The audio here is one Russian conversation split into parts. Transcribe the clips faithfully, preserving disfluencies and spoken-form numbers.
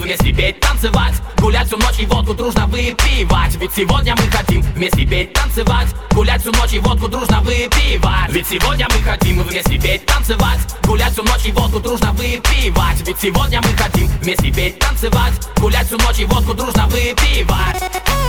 вместе петь, танцевать, гулять всю ночь и водку дружно выпивать. Ведь сегодня мы хотим вместе петь, танцевать, гулять всю ночь и водку дружно выпивать. Ведь сегодня мы хотим вместе петь, танцевать, гулять всю ночь и водку дружно выпивать. Ведь сегодня мы хотим вместе петь, танцевать, гулять всю ночь и водку дружно выпивать.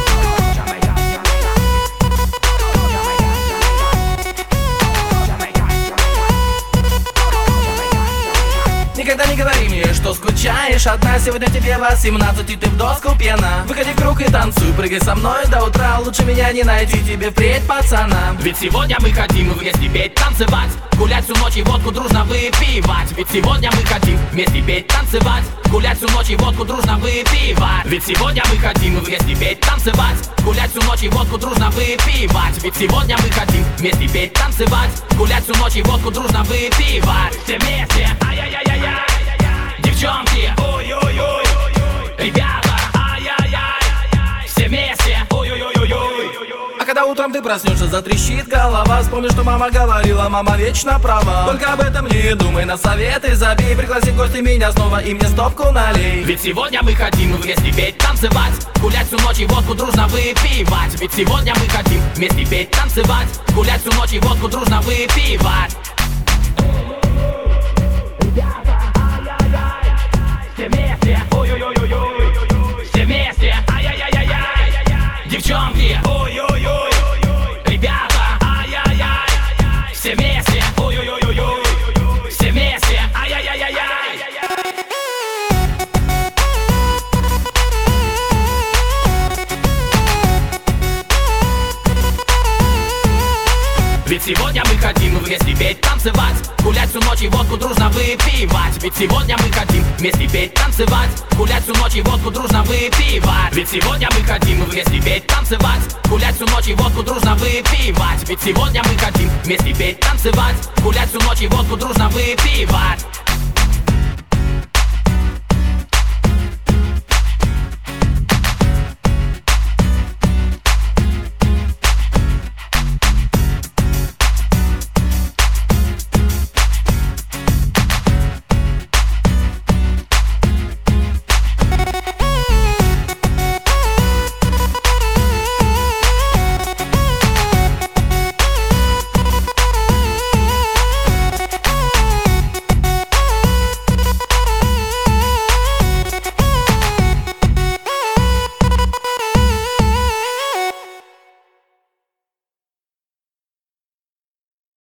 Никогда не говори мне, что скучаешь одна. Сегодня тебе восемнадцать, и ты в доску пьяна. Выходи в круг и танцуй, прыгай со мной до утра. Лучше меня не найти тебе впредь, пацана. Ведь сегодня мы хотим вместе петь, танцевать, гулять всю ночь и водку дружно выпивать. Ведь сегодня мы хотим вместе петь, танцевать, гулять всю ночь и водку дружно выпивать. Ведь сегодня мы хотим вместе петь, танцевать, гулять всю ночь и водку дружно выпивать. Ведь сегодня мы хотим вместе петь, танцевать, гулять всю ночь и водку дружно выпивать. Все вместе, ай-яй-яй-яй. Девчонки, ой-ой-ой, ребята, ай-яй-яй, все вместе, ой-ой-ой-ой. А когда утром ты проснешься, затрещит голова, вспомни, что мама говорила, мама вечно права. Только об этом не думай, на советы забей, пригласи в гости меня снова и мне стопку налей. Ведь сегодня мы хотим вместе петь, танцевать, гулять всю ночь и водку дружно выпивать. Ведь сегодня мы хотим вместе петь, танцевать, гулять всю ночь и водку дружно выпивать. Все вместе, ой-ой-ой-ой, все вместе, ай-яй-яй-яй, девчонки, ой-ой-ой, ребята, ай-яй-яй, все вместе, ой-ой-ой-ой, все вместе, ай-яй-яй-яй. Ведь сегодня мы хотим вместе петь, танцевать, гулять всю ночь и водку дружно выпивать. Ведь сегодня мы хотим вместе петь, танцевать, гулять всю ночь и водку дружно выпивать. Ведь сегодня мы хотим вместе петь, танцевать, гулять всю ночь и водку дружно выпивать. Ведь сегодня мы хотим вместе петь, танцевать, гулять всю ночь и водку дружно выпивать.